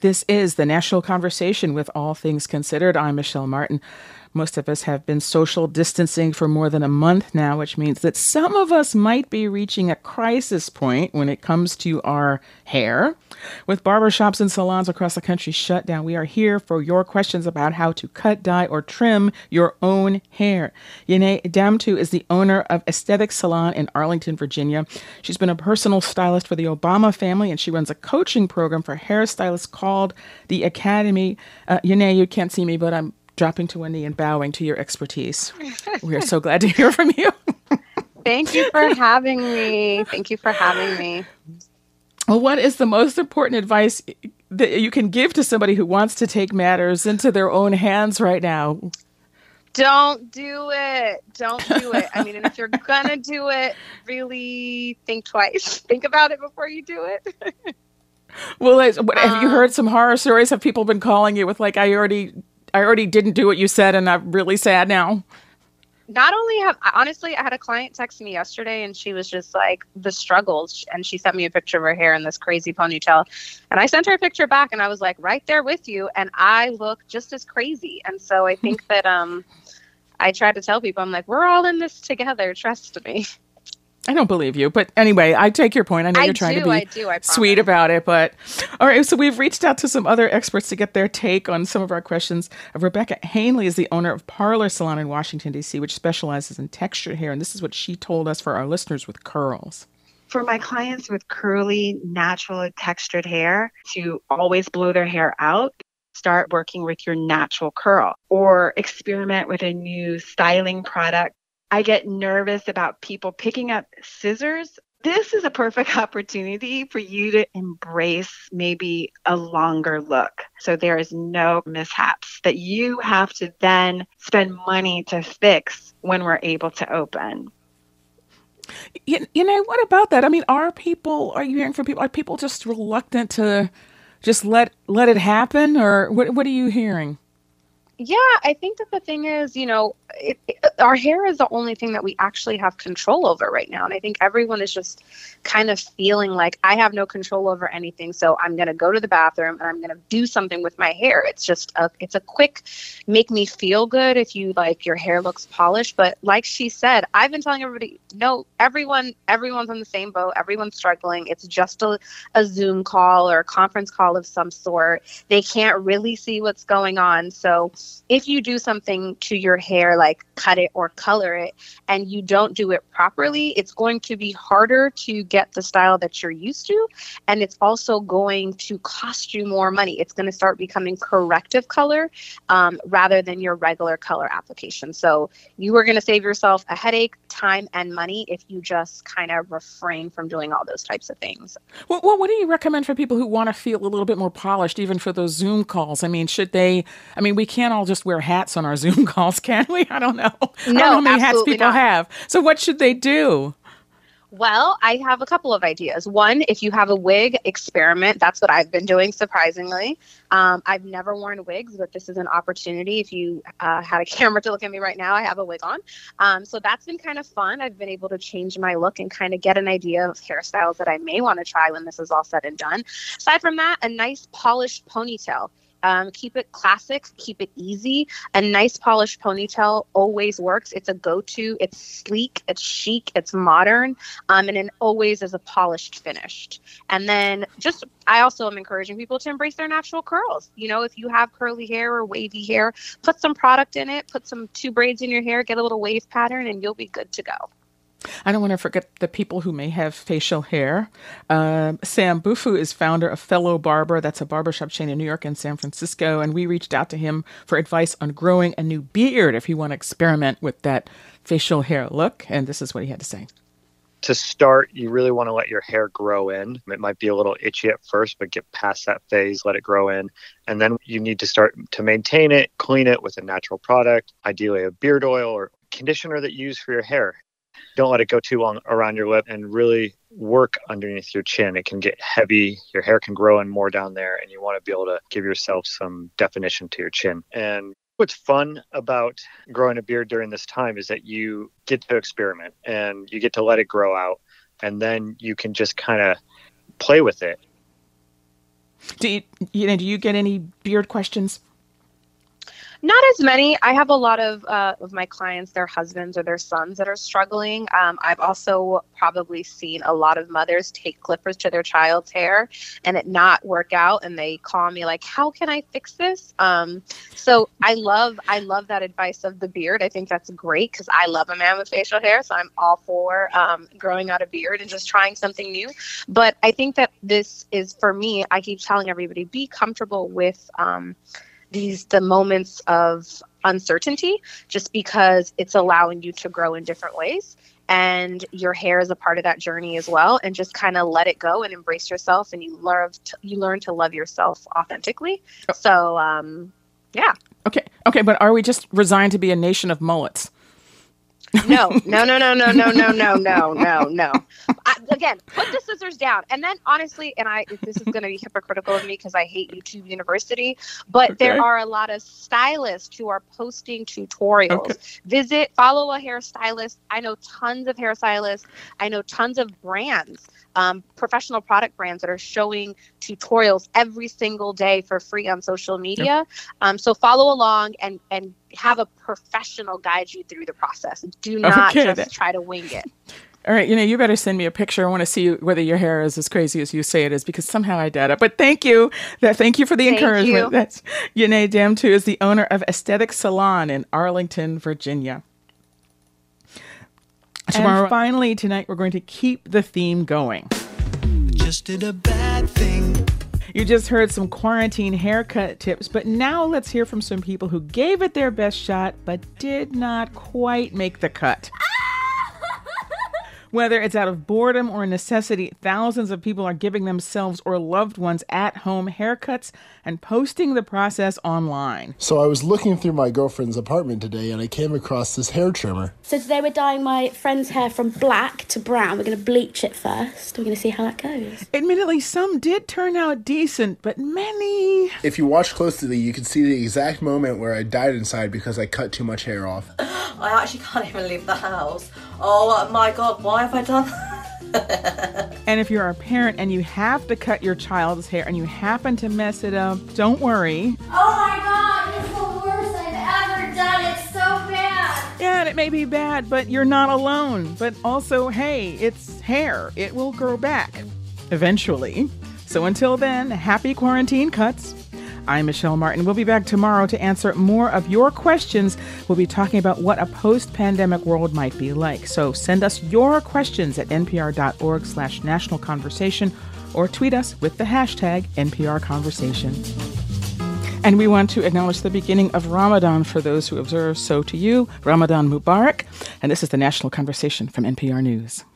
This is the National Conversation with All Things Considered. I'm Michelle Martin. Most of us have been social distancing for more than a month now, which means that some of us might be reaching a crisis point when it comes to our hair. With barbershops and salons across the country shut down, we are here for your questions about how to cut, dye, or trim your own hair. Yene Damtu is the owner of Aesthetic Salon in Arlington, Virginia. She's been a personal stylist for the Obama family, and she runs a coaching program for hairstylists called the Academy. Yene, you can't see me, but I'm dropping to one knee and bowing to your expertise. We are so glad to hear from you. Thank you for having me. Thank you for having me. Well, what is the most important advice that you can give to somebody who wants to take matters into their own hands right now? Don't do it. Don't do it. I mean, and if you're going to do it, really think twice. Think about it before you do it. Well, have you heard some horror stories? Have people been calling you with like, I already didn't do what you said and I'm really sad now? Not only honestly, I had a client text me yesterday and she was just like the struggles, and she sent me a picture of her hair in this crazy ponytail, and I sent her a picture back and I was like, right there with you, and I look just as crazy. And so I think that I try to tell people, I'm like, we're all in this together, trust me. I don't believe you, but anyway, I take your point. I know you're trying to be sweet about it, but all right. So we've reached out to some other experts to get their take on some of our questions. Rebecca Hanley is the owner of Parlor Salon in Washington, D.C., which specializes in textured hair. And this is what she told us for our listeners with curls. For my clients with curly, natural, textured hair, to always blow their hair out, start working with your natural curl or experiment with a new styling product. I get nervous about people picking up scissors. This is a perfect opportunity for you to embrace maybe a longer look. So there is no mishaps that you have to then spend money to fix when we're able to open. You know, what about that? I mean, are you hearing from people, are people just reluctant to just let it happen? Or what are you hearing? Yeah, I think that the thing is, our hair is the only thing that we actually have control over right now. And I think everyone is just kind of feeling like I have no control over anything. So I'm going to go to the bathroom and I'm going to do something with my hair. It's just it's a quick make me feel good if you like your hair looks polished. But like she said, I've been telling everybody, no, everyone's on the same boat. Everyone's struggling. It's just a Zoom call or a conference call of some sort. They can't really see what's going on. So if you do something to your hair, like cut it or color it, and you don't do it properly, it's going to be harder to get the style that you're used to. And it's also going to cost you more money. It's going to start becoming corrective color rather than your regular color application. So you are going to save yourself a headache, time, and money if you just kind of refrain from doing all those types of things. Well, what do you recommend for people who want to feel a little bit more polished, even for those Zoom calls? I mean, we can't all just wear hats on our Zoom calls, can we? I don't know. No, I don't know how many hats people not. have. So what should they do? Well, I have a couple of ideas. One, if you have a wig, experiment. That's what I've been doing, surprisingly. I've never worn wigs, but this is an opportunity. If you had a camera to look at me right now, I have a wig on. So that's been kind of fun. I've been able to change my look and kind of get an idea of hairstyles that I may want to try when this is all said and done. Aside from that, a nice polished ponytail. Keep it classic, keep it easy. A nice polished ponytail always works. It's a go-to. It's sleek, it's chic, it's modern, and it always is a polished finished. And then I also am encouraging people to embrace their natural curls. If you have curly hair or wavy hair, put some product in it, put some 2 braids in your hair, get a little wave pattern, and you'll be good to go. I don't want to forget the people who may have facial hair. Sam Bufu is founder of Fellow Barber. That's a barbershop chain in New York and San Francisco. And we reached out to him for advice on growing a new beard if you want to experiment with that facial hair look. And this is what he had to say. To start, you really want to let your hair grow in. It might be a little itchy at first, but get past that phase, let it grow in. And then you need to start to maintain it, clean it with a natural product, ideally a beard oil or conditioner that you use for your hair. Don't let it go too long around your lip and really work underneath your chin. It can get heavy. Your hair can grow in more down there, and you want to be able to give yourself some definition to your chin. And what's fun about growing a beard during this time is that you get to experiment and you get to let it grow out, and then you can just kind of play with it. Do you get any beard questions? Not as many. I have a lot of my clients, their husbands or their sons that are struggling. I've also probably seen a lot of mothers take clippers to their child's hair and it not work out. And they call me like, how can I fix this? So I love that advice of the beard. I think that's great because I love a man with facial hair. So I'm all for growing out a beard and just trying something new. But I think that this is, for me, I keep telling everybody, be comfortable with the moments of uncertainty, just because it's allowing you to grow in different ways, and your hair is a part of that journey as well. And just kind of let it go and embrace yourself, and you learn to love yourself authentically. So yeah. Okay, but are we just resigned to be a nation of mullets? No. Again, put the scissors down. And then honestly, this is going to be hypocritical of me because I hate YouTube University, but there are a lot of stylists who are posting tutorials. Follow a hairstylist. I know tons of hairstylists. I know tons of brands, professional product brands that are showing tutorials every single day for free on social media. So follow along and have a professional guide you through the process. Do not just try to wing it. All right, you better send me a picture. I want to see whether your hair is as crazy as you say it is, because somehow I doubt it. But thank you. Thank you for the encouragement. That's Yanae Damtu is the owner of Aesthetic Salon in Arlington, Virginia. Tomorrow, and finally, tonight, we're going to keep the theme going. Just did a bad thing. You just heard some quarantine haircut tips, but now let's hear from some people who gave it their best shot, but did not quite make the cut. Whether it's out of boredom or necessity, thousands of people are giving themselves or loved ones at-home haircuts and posting the process online. So I was looking through my girlfriend's apartment today and I came across this hair trimmer. So today we're dyeing my friend's hair from black to brown. We're going to bleach it first. We're going to see how that goes. Admittedly, some did turn out decent, but many... If you watch closely, you can see the exact moment where I died inside because I cut too much hair off. I actually can't even leave the house. Oh my God, why have I done that? And if you're a parent and you have to cut your child's hair and you happen to mess it up, don't worry. Oh my God, this is the worst I've ever done. It's so bad. Yeah, and it may be bad, but you're not alone. But also, hey, it's hair. It will grow back eventually. So until then, happy quarantine cuts. I'm Michelle Martin. We'll be back tomorrow to answer more of your questions. We'll be talking about what a post-pandemic world might be like. So send us your questions at npr.org/national conversation or tweet us with the hashtag NPR Conversation. And we want to acknowledge the beginning of Ramadan for those who observe. So to you, Ramadan Mubarak. And this is the National Conversation from NPR News.